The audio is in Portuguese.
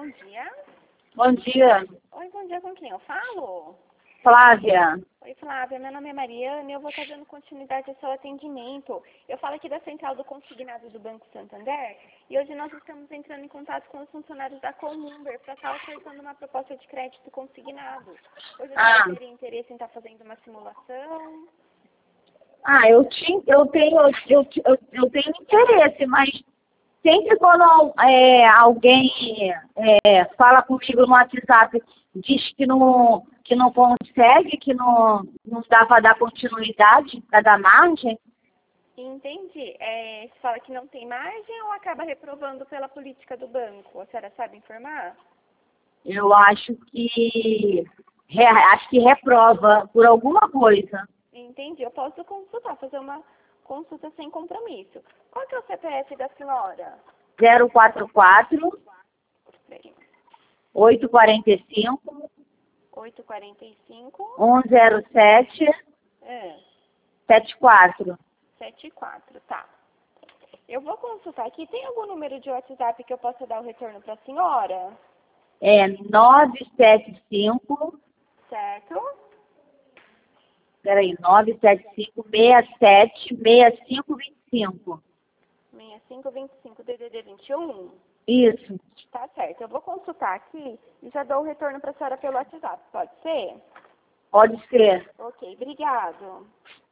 dia. Bom dia, Oi, bom dia, com quem eu falo? Flávia. Oi, Flávia, meu nome é Mariana e eu vou estar dando continuidade ao seu atendimento. Eu falo aqui da Central do Consignado do Banco Santander e hoje nós estamos entrando em contato com os funcionários da Columber para estar ofertando uma proposta de crédito consignado. Hoje a senhora teria interesse em estar fazendo uma simulação? Eu tenho interesse, mas sempre quando alguém fala comigo no WhatsApp, diz que não consegue, que não dá para dar continuidade, para dar margem. Entendi. Você fala que não tem margem ou acaba reprovando pela política do banco? A senhora sabe informar? Eu acho que reprova por alguma coisa. Entendi. Eu posso consultar, fazer uma consulta sem compromisso. Qual que é o CPF da senhora? 044 Peraí. 845 845 107 74. 74, tá. Eu vou consultar aqui. Tem algum número de WhatsApp que eu possa dar o retorno para a senhora? É 975, Certo? peraí, 975 67 6525. 6525 DDD 21? Isso, Tá certo. Eu vou consultar aqui e já dou o retorno para a senhora pelo WhatsApp. Pode ser? pode ser. Ok, obrigado.